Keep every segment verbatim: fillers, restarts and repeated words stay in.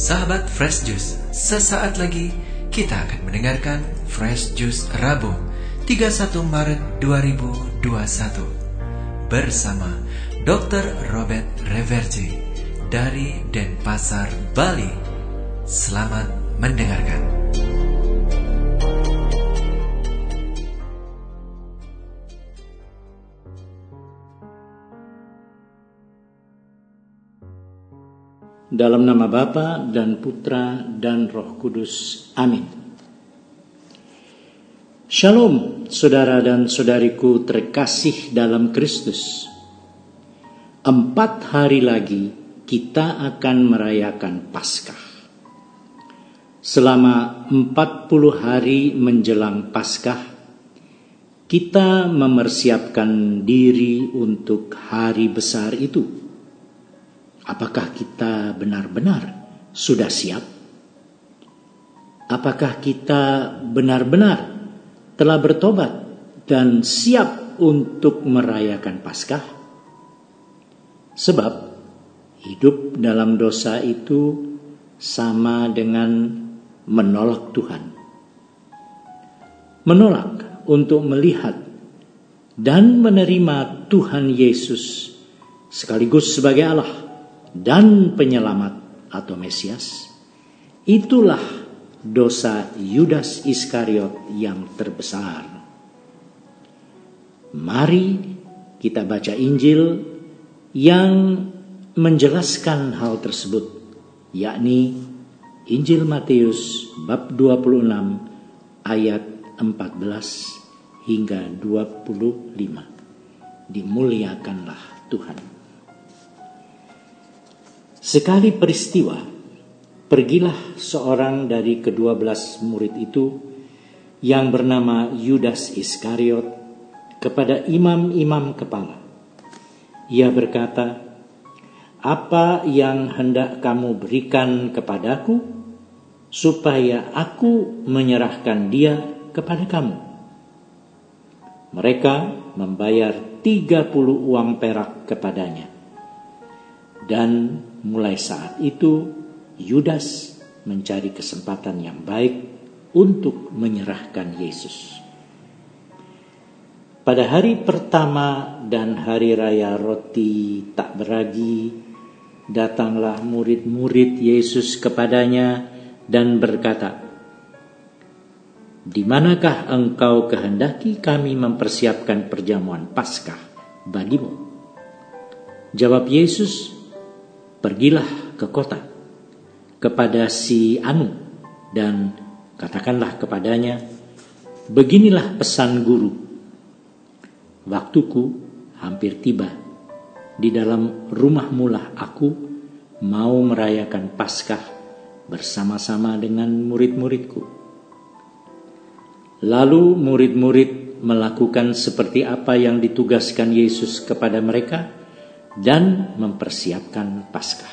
Sahabat Fresh Juice, sesaat lagi kita akan mendengarkan Fresh Juice Rabu tiga puluh satu Maret dua ribu dua puluh satu bersama dokter Robert Reverdy dari Denpasar, Bali. Selamat mendengarkan. Dalam nama Bapa dan Putra dan Roh Kudus. Amin. Shalom, saudara dan saudariku terkasih dalam Kristus. Empat hari lagi kita akan merayakan Paskah. Selama empat puluh hari menjelang Paskah, kita mempersiapkan diri untuk hari besar itu. Apakah kita benar-benar sudah siap? Apakah kita benar-benar telah bertobat dan siap untuk merayakan Paskah? Sebab hidup dalam dosa itu sama dengan menolak Tuhan. Menolak untuk melihat dan menerima Tuhan Yesus sekaligus sebagai Allah dan penyelamat atau Mesias. Itulah dosa Yudas Iskariot yang terbesar. Mari kita baca Injil yang menjelaskan hal tersebut, yakni Injil Matius bab dua puluh enam ayat empat belas hingga dua puluh lima. Dimuliakanlah Tuhan. Sekali peristiwa, pergilah seorang dari kedua belas murid itu yang bernama Yudas Iskariot kepada imam-imam kepala. Ia berkata, "Apa yang hendak kamu berikan kepadaku, supaya aku menyerahkan dia kepada kamu?" Mereka membayar tiga puluh uang perak kepadanya. Dan mulai saat itu Yudas mencari kesempatan yang baik untuk menyerahkan Yesus. Pada hari pertama dan hari raya roti tak beragi, datanglah murid-murid Yesus kepadanya dan berkata, "Di manakah engkau kehendaki kami mempersiapkan perjamuan Paskah bagimu?" Jawab Yesus, "Pergilah ke kota kepada si Anu dan katakanlah kepadanya, beginilah pesan guru. Waktuku hampir tiba. Di dalam rumahmu lah aku mau merayakan Paskah bersama-sama dengan murid-muridku." Lalu murid-murid melakukan seperti apa yang ditugaskan Yesus kepada mereka dan mempersiapkan Paskah.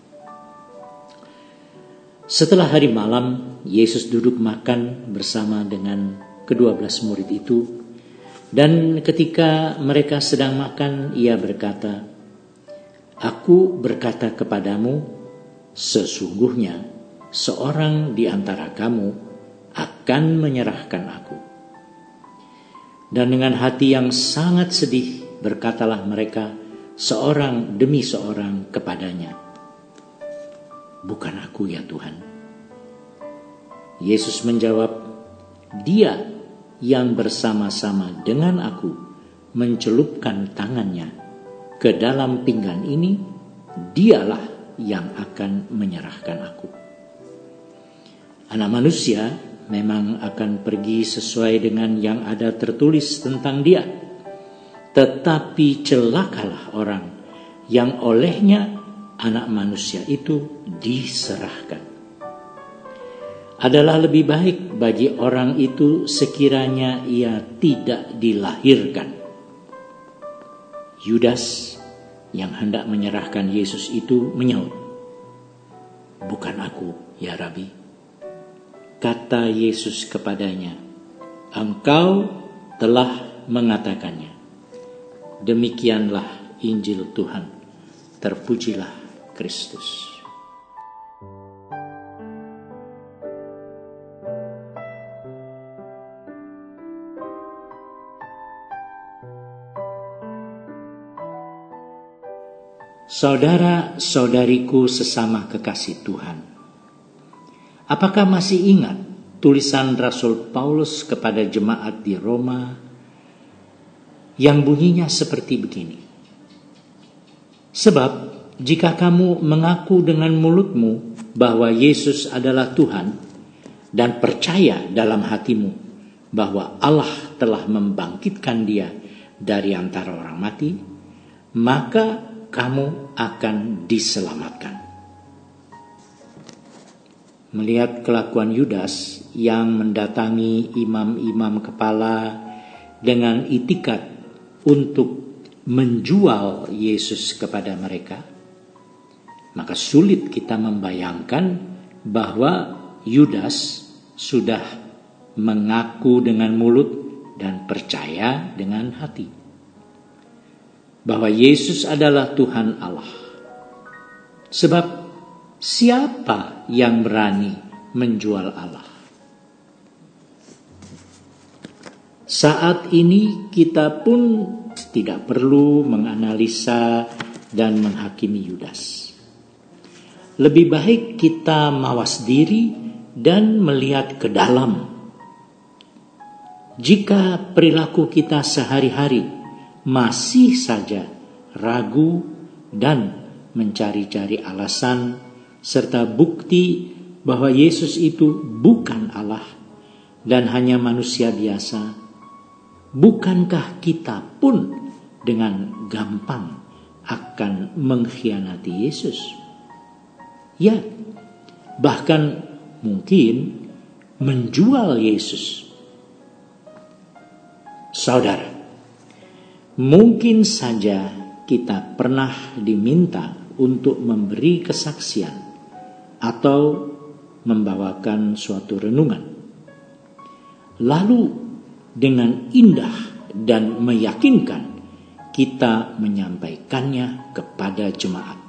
Setelah hari malam, Yesus duduk makan bersama dengan kedua belas murid itu, dan ketika mereka sedang makan, ia berkata, "Aku berkata kepadamu, sesungguhnya seorang di antara kamu akan menyerahkan aku." Dan dengan hati yang sangat sedih, berkatalah mereka seorang demi seorang kepadanya, "Bukan aku ya Tuhan." Yesus menjawab, "Dia yang bersama-sama dengan aku mencelupkan tangannya ke dalam pinggan ini, dialah yang akan menyerahkan aku." Anak manusia memang akan pergi sesuai dengan yang ada tertulis tentang dia. Tetapi celakalah orang yang olehnya anak manusia itu diserahkan. Adalah lebih baik bagi orang itu sekiranya ia tidak dilahirkan. Yudas yang hendak menyerahkan Yesus itu menyaut, "Bukan aku, ya Rabi." Kata Yesus kepadanya, "Engkau telah mengatakannya." Demikianlah Injil Tuhan. Terpujilah Kristus. Saudara-saudariku sesama kekasih Tuhan, apakah masih ingat tulisan Rasul Paulus kepada jemaat di Roma yang bunyinya seperti begini? Sebab jika kamu mengaku dengan mulutmu bahwa Yesus adalah Tuhan dan percaya dalam hatimu bahwa Allah telah membangkitkan dia dari antara orang mati, maka kamu akan diselamatkan. Melihat kelakuan Yudas yang mendatangi imam-imam kepala dengan itikat untuk menjual Yesus kepada mereka, maka sulit kita membayangkan bahwa Yudas sudah mengaku dengan mulut dan percaya dengan hati bahwa Yesus adalah Tuhan Allah. Sebab siapa yang berani menjual Allah? Saat ini kita pun tidak perlu menganalisa dan menghakimi Yudas. Lebih baik kita mawas diri dan melihat ke dalam. Jika perilaku kita sehari-hari masih saja ragu dan mencari-cari alasan serta bukti bahwa Yesus itu bukan Allah dan hanya manusia biasa, bukankah kita pun dengan gampang akan mengkhianati Yesus? Ya, bahkan mungkin menjual Yesus. Saudara, mungkin saja kita pernah diminta untuk memberi kesaksian atau membawakan suatu renungan. Lalu dengan indah dan meyakinkan kita menyampaikannya kepada jemaat.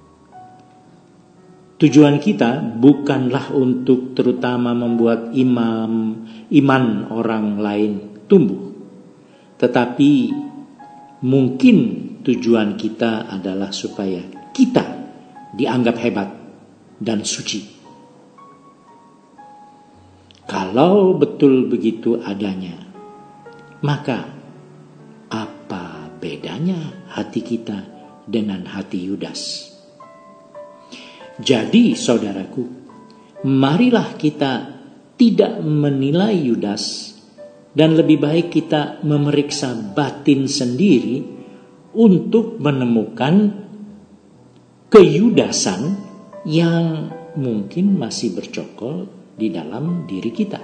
Tujuan kita bukanlah untuk terutama membuat imam, iman orang lain tumbuh. Tetapi mungkin tujuan kita adalah supaya kita dianggap hebat dan suci. Kalau betul begitu adanya, maka apa bedanya hati kita dengan hati Yudas? Jadi saudaraku, marilah kita tidak menilai Yudas, dan lebih baik kita memeriksa batin sendiri untuk menemukan keyudasan yang mungkin masih bercokol di dalam diri kita.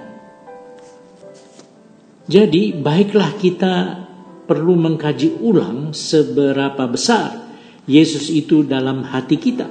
Jadi baiklah kita perlu mengkaji ulang seberapa besar Yesus itu dalam hati kita.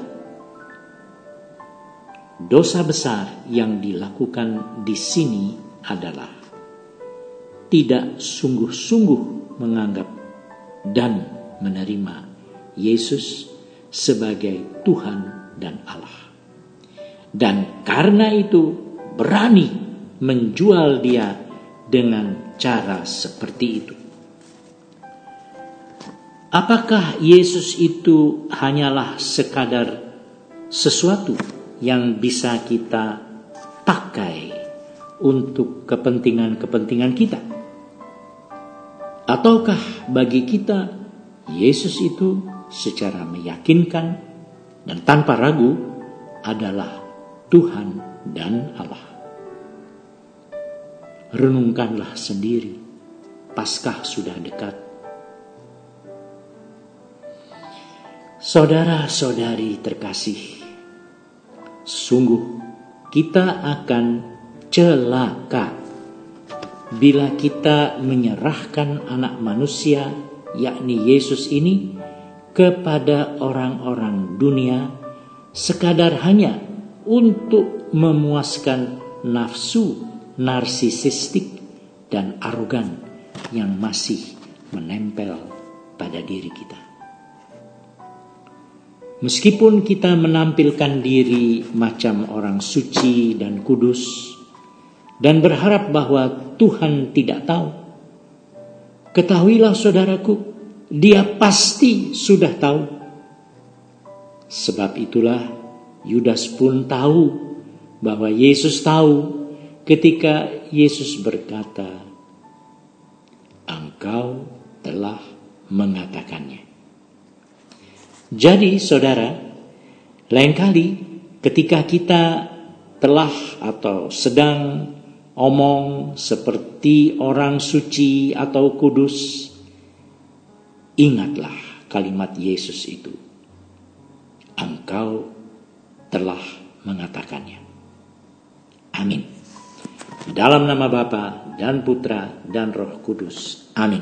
Dosa besar yang dilakukan di sini adalah tidak sungguh-sungguh menganggap dan menerima Yesus sebagai Tuhan dan Allah. Dan karena itu berani menjual dia dengan cara seperti itu. Apakah Yesus itu hanyalah sekadar sesuatu yang bisa kita pakai untuk kepentingan-kepentingan kita? Ataukah bagi kita Yesus itu secara meyakinkan dan tanpa ragu adalah Tuhan dan Allah? Renungkanlah sendiri, Paskah sudah dekat. Saudara-saudari terkasih, sungguh kita akan celaka bila kita menyerahkan anak manusia, yakni Yesus ini, kepada orang-orang dunia sekadar hanya untuk memuaskan nafsu narsisistik dan arogan yang masih menempel pada diri kita. Meskipun kita menampilkan diri macam orang suci dan kudus dan berharap bahwa Tuhan tidak tahu, ketahuilah saudaraku, Dia pasti sudah tahu. Sebab itulah Yudas pun tahu bahwa Yesus tahu ketika Yesus berkata, "Engkau telah mengatakannya." Jadi saudara, lain kali ketika kita telah atau sedang omong seperti orang suci atau kudus, ingatlah kalimat Yesus itu. Engkau telah mengatakannya. Amin. Dalam nama Bapa dan Putra dan Roh Kudus. Amin.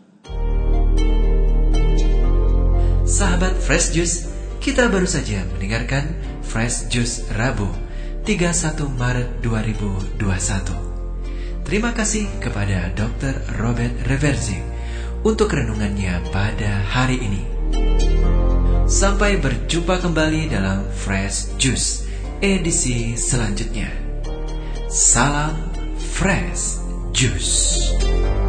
Sahabat Fresh Juice, kita baru saja mendengarkan Fresh Juice Rabu tiga puluh satu Maret dua ribu dua puluh satu. Terima kasih kepada dokter Robert Reverzi untuk renungannya pada hari ini. Sampai berjumpa kembali dalam Fresh Juice edisi selanjutnya. Salam Fresh Juice.